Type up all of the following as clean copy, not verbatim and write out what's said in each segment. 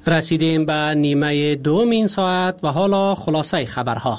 رسیدیم به نیمه دوم این ساعت و حالا خلاصه خبرها.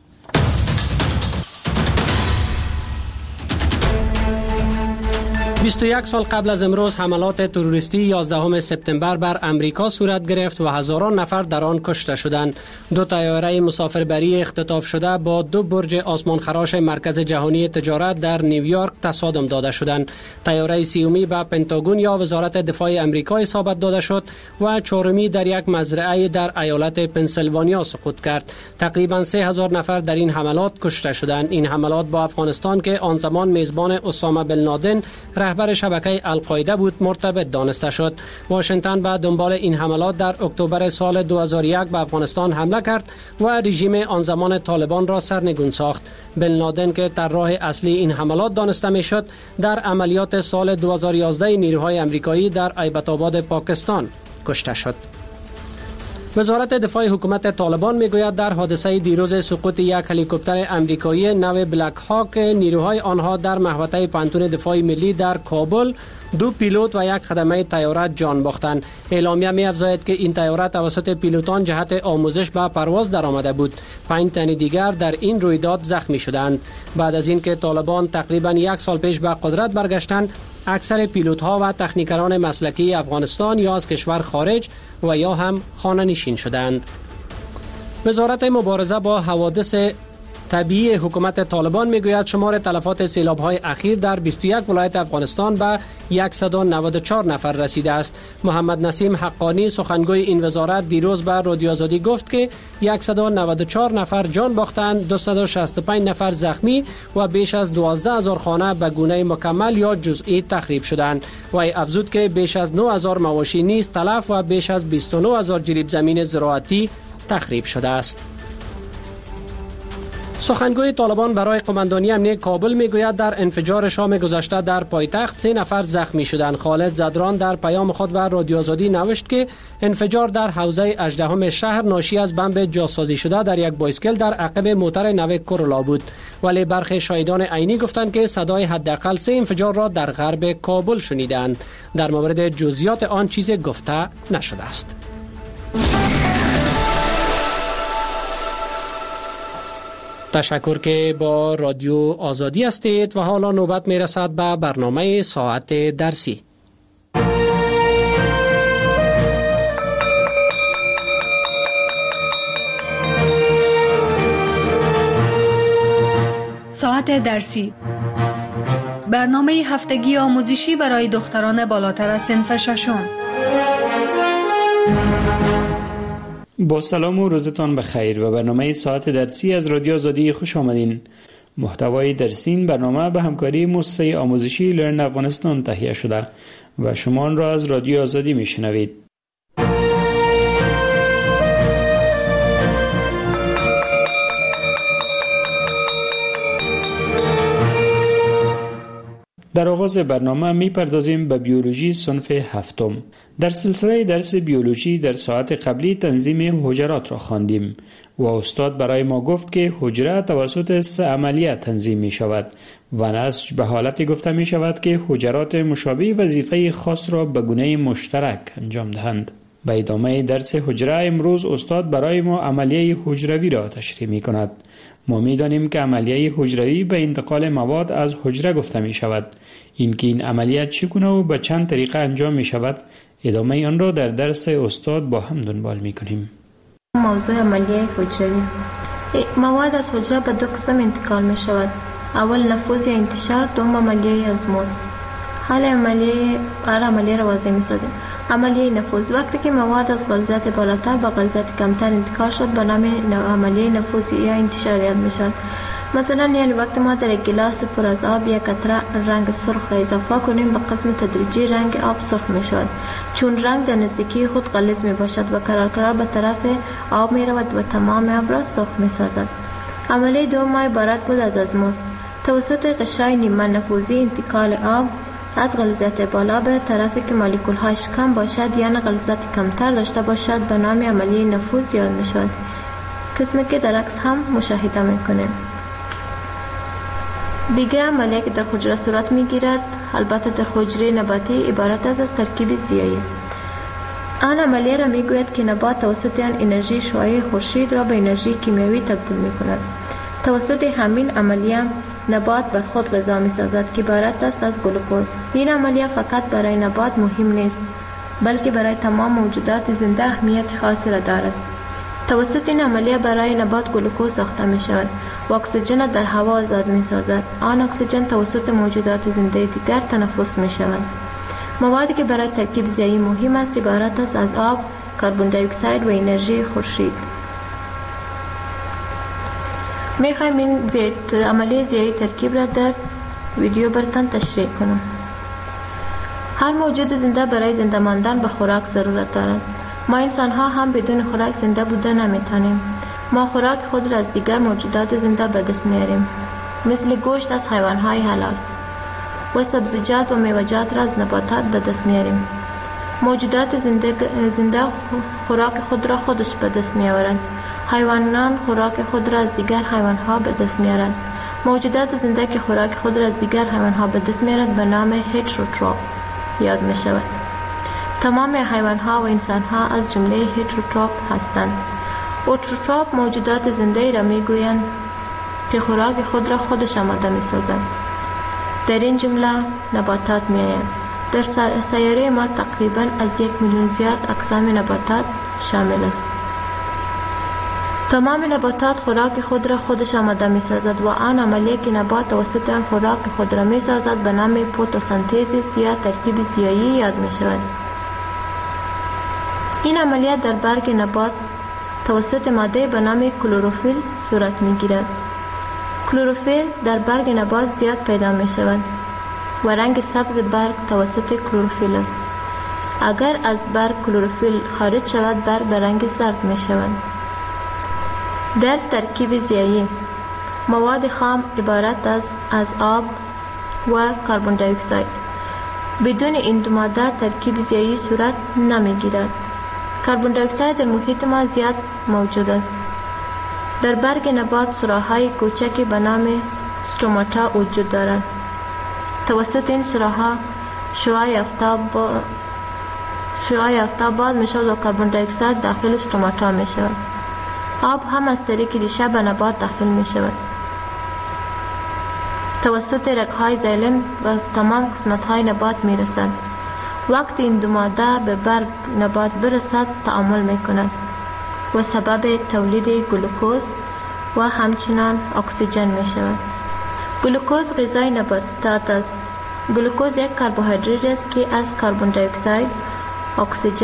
21 سال قبل از امروز حملات تروریستی 11 سپتامبر بر امریکا صورت گرفت و هزاران نفر در آن کشته شدند. 2 طیاره مسافربری اختطاف شده با 2 برج آسمانخراش مرکز جهانی تجارت در نیویورک تصادم داده شدند. طیاره سیومی به پنتاگون یا وزارت دفاع امریکا اصابت داده شد و چهارمی در یک مزرعه در ایالت پنسیلوانیا سقوط کرد. تقریبا 3000 نفر در این حملات کشته شدند. این حملات با افغانستان که آن زمان میزبان اسامه بن لادن رهبر شبکه القاعده بود مرتبط دانسته شد. واشنگتن به دنبال این حملات در اکتبر سال 2001 به افغانستان حمله کرد و رژیم آن زمان طالبان را سرنگون ساخت. بن لادن که طراح اصلی این حملات دانسته میشد در عملیات سال 2011 نیروهای امریکایی در ایبت آباد پاکستان کشته شد. وزارت دفاع حکومت طالبان میگوید در حادثه دیروز سقوط یک هلیکوپتر امریکایی نو بلک هاک نیروهای آنها در محوطه پانتون دفاع ملی در کابل 2 پیلوت و 1 خدمه طیاره جان باختند. اعلامیه می‌افزاید که این طیاره توسط پیلوتان جهت آموزش به پرواز درآمده بود. 5 تن دیگر در این رویداد زخمی شدند. بعد از اینکه طالبان تقریباً 1 سال پیش به قدرت برگشتند، اکثر پیلوت‌ها و تکنیکران مسلکی افغانستان یا از کشور خارج و یا هم خانه نشین شدند. وزارت مبارزه با حوادث طبیعی حکومت طالبان میگوید شمار تلفات سیلاب‌های اخیر در 21 ولایت افغانستان به 194 نفر رسیده است. محمد نسیم حقانی سخنگوی این وزارت دیروز به رادیو آزادی گفت که 194 نفر جان باختند، 265 نفر زخمی و بیش از 12000 خانه به گونه مکمل یا جزئی تخریب شدند. و افزود که بیش از 9000 مواشی نیز تلف و بیش از 29000 جریب زمین زراعتی تخریب شده است. سخنگوی طالبان برای قماندانی امنیه کابل میگوید در انفجار شام گذشته در پایتخت 3 نفر زخمی شدند. خالد زدران در پیام خود به رادیو آزادی نوشت که انفجار در حوزه 18 شهر ناشی از بمب جاسازی شده در یک بایسکل در عقب موتر نو کورولا بود، ولی برخی شاهدان عینی گفتند که صدای حداقل 3 انفجار را در غرب کابل شنیدند. در مورد جزئیات آن چیزی گفته نشده است. تشکر که با رادیو آزادی هستید و حالا نوبت می رسد به برنامه ساعت درسی. ساعت درسی، برنامه هفتگی آموزشی برای دختران بالاتر از صنف ششم. با سلام و روزتان بخیر و برنامه ساعت درسی از رادیو آزادی خوش آمدین. محتوای درسی این برنامه به همکاری مؤسسه آموزشی لرن افغانستان تهیه شده و شما آن را از رادیو آزادی میشنوید. در آغاز برنامه میپردازیم به بیولوژی صنف هفتم. در سلسله درس بیولوژی در ساعت قبلی تنظیم حجرات را خواندیم و استاد برای ما گفت که حجره توسط 3 عملیه تنظیم می شود و نسج به حالتی گفته می شود که حجرات مشابه وظیفه خاص را به گونه مشترک انجام دهند. به ادامه درس حجره امروز استاد برای ما عملیه حجروی را تشریح می کند. ما می دانیم که عملیه حجروی به انتقال مواد از حجره گفته می شود. اینکه این عملیات چگونه و به چند طریقه انجام می شود، ادامه آن را در درس استاد با هم دنبال می کنیم. موضوع عملیه حجروی. مواد از حجره به 2 قسم انتقال می شود. اول نفوذ یا انتشار، دوم عملیه ازموز. حال عملیه را واضح می سازیم. عملیه نفوذ، وقتی که مواد از غلظت بالاتر به غلظت کمتر انتقال شد به نام عملیه نفوذ یا انتشار یاد می شود. مثلا یعنی وقتی ما در یک گلاس پر از آب یک قطره رنگ سرخ را اضافه کنیم به قسم تدریجی رنگ آب سرخ می شود، چون رنگ در نزدیکی خود غلیظ می باشد و قرار به طرف آب می رود و تمام آب را سرخ می سازد. عملیه دوم عبارت بود از ازموز. توسط غشای نیمه نفوذی انتقال آب از غلظت بالا به طرفی که مولکول هاش کم باشد یا غلظت کمتر داشته باشد به نام عملیه نفوذ یاد می شود، قسمی که در عکس هم مشاهده می کنیم. دیگر عملیه که در حجره صورت می گیرد، البته در حجره نباتی، عبارت از ترکیب زیایی. آن عملیه را میگوید که نبات توسط آن انرژی شعاع خورشید را به انرژی کیمیایی تبدیل میکند. توسط همین عملیه نبات بر خود غذا میسازد که عبارت است از گلوکوز. این عملیه فقط برای نبات مهم نیست، بلکه برای تمام موجودات زنده اهمیت خاصی را دارد. توسط این عملیه برای نبات گلوکوز ساخته می شود و اکسیژن در هوا آزاد می سازد. آن اکسیژن توسط موجودات زنده دیگر تنفس می شود. موادی که برای ترکیب زیایی مهم است عبارت است از آب، کربن دی اکساید و انرژی خورشید. می خواهیم این عملیه زیایی ترکیب را در ویدیو براتان تشریح کنم. هر موجود زنده برای زنده ماندن به خوراک ضرورت دارد. ما انسان ها هم بدون خوراک زنده بودن نمیتونیم. ما خوراک خود را از دیگر موجودات زنده به دست میاریم، مثل گوشت از حیوان های حلال و سبزیجات و میوه‌جات را از نباتات به دست میاریم. موجودات زنده خوراک خود را خودش به دست میآورند. حیوانات خوراک خود را از دیگر حیوان ها به دست میارند. موجودات زنده که خوراک خود را از دیگر حیوان ها به دست میارند به نام هتروتروف یاد می شود. تمام حیوان ها و انسان ها از جمله هتروتروف هستند. اوتروتروف موجودات زنده را می گویند که خوراک خود را خودش آماده می سازند. در این جمله نباتات می آیند. در سیاره ما تقریبا از 1 میلیون زیاد اقسام نباتات شامل است. تمام نباتات خوراک خود را خودش آماده می سازد و آن عملیه که نبات توسط آن خوراک خود را می سازد به نام فتوسنتز یا ترکیب زیایی یاد می شود. این عملیه در برگ نبات توسط ماده به نام کلروفیل صورت می گیرد. کلروفیل در برگ نبات زیاد پیدا می شود و رنگ سبز برگ توسط کلروفیل است. اگر از برگ کلروفیل خارج شود برگ به رنگ زرد می شود. در ترکیب زیایی مواد خام عبارت است از آب و کربن دی اکساید. بدون این دو ماده ترکیب زیایی صورت نمی گیرد. کربن دی اکساید در محیط ما زیاد موجود است. در برگ نبات سوراخ‌های کوچکی به نام استوماتا وجود دارد. توسط این سوراخ‌ها شعاع آفتاب باز می شود و کربن دی اکساید داخل استوماتا می شود. آب هم از طریق ریشه به نبات داخل می شود. توسط رگ‌های زایلم و تمام قسمت‌های نبات می رسد. وقتی این دو ماده به برگ نبات برسد تعامل می کند و سبب تولید گلوکوز و همچنان اکسیژن می شود. گلوکوز غذای نباتات است. گلوکوز یک کربوهیدرات است که از کربن دی اکساید، اکسیژن